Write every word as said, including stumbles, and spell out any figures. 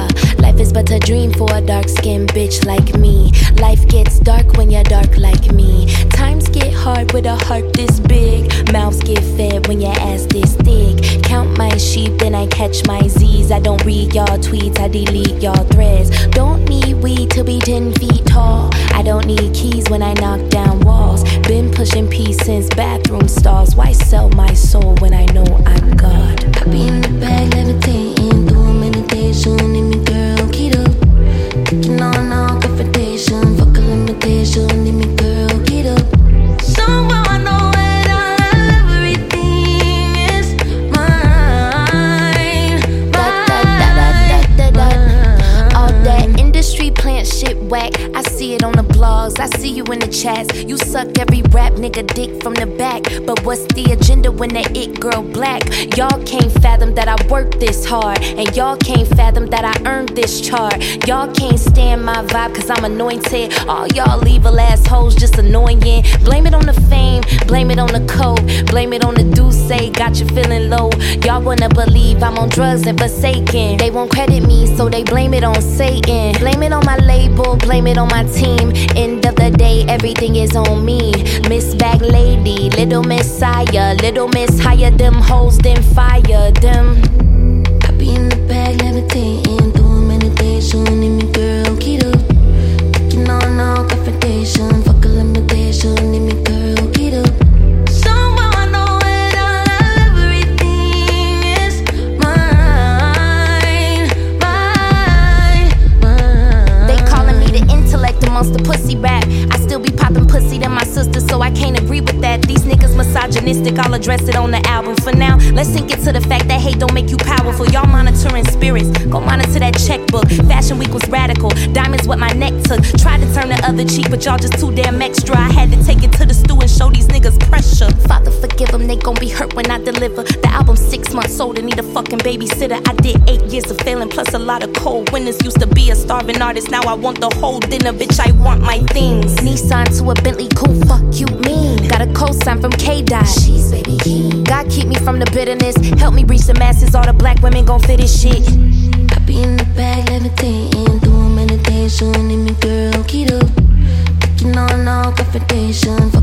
Yeah, life is but a dream for a dark-skinned bitch like me. Life gets dark when you're dark like me. Times get hard with a heart this big. Mouths get fed when your ass this thick. Count my sheep, then I catch my Z's. I don't read y'all tweets, I delete y'all threads. Don't need weed to be ten feet tall. I don't need keys when I knock down walls. Been pushing peace since bathroom stalls. Why sell my soul when I know I'm God? I be in the bag levitating, doing meditation. Need me girl, keto. Taking on all confrontation. Fuck a limitation, need me girl, keto. Somehow I know it all, everything is mine. Mine. All that industry plant shit whack. I see it on the blogs, I see you in the chats. You suck every rap nigga dick from the back. But what's the agenda when that it girl black? Y'all can't fathom that I worked this hard. And y'all can't fathom that I earned this chart. Y'all can't stand my vibe cause I'm anointed. All y'all evil assholes just annoying. Blame it on the fame, blame it on the coke. Blame it on the douce, got you feeling low. Y'all wanna believe I'm on drugs and forsaken. They won't credit me so they blame it on Satan. Blame it on my label, blame it on my team. End of the day, everything is on me. Miss Bag Lady, Little Messiah. Little Miss hire them hoes, then fire them. I be in the bag levitating, doing meditation. Need me girl, keto. Taking on all confrontation. Fuck a limitation, need me girl, keto. Somehow I know it all, everything is mine. Mine, mine. They calling me the intellect amongst the pussy rap. I still be popping pussy than my sister, so I can't agree with that. These niggas misogynistic, I'll address it on the album. For now, let's sink it to the fact that hate don't make you powerful. Y'all monitoring spirits, go monitor that checkbook. Fashion week was radical, diamonds what my neck took. Tried to turn the other cheek, but y'all just too damn extra. I had to take it to the stew and show these niggas pressure. Father forgive them, they gon' be hurt when I deliver. The album's six months old and need a fucking babysitter. I did eight years of failing, plus a lot of cold winners. Used to be a starving artist, now I want the whole dinner. Bitch, I want my things. Nissan to a Bentley, cool, fuck you mean. Got a cosign from K-Dot. She's baby king. God keep me from the bitterness. Help me reach the masses. All the black women gon' fit this shit. I be in the bag levitating, doing meditation. Need me girl, keto. Taking on all confrontation.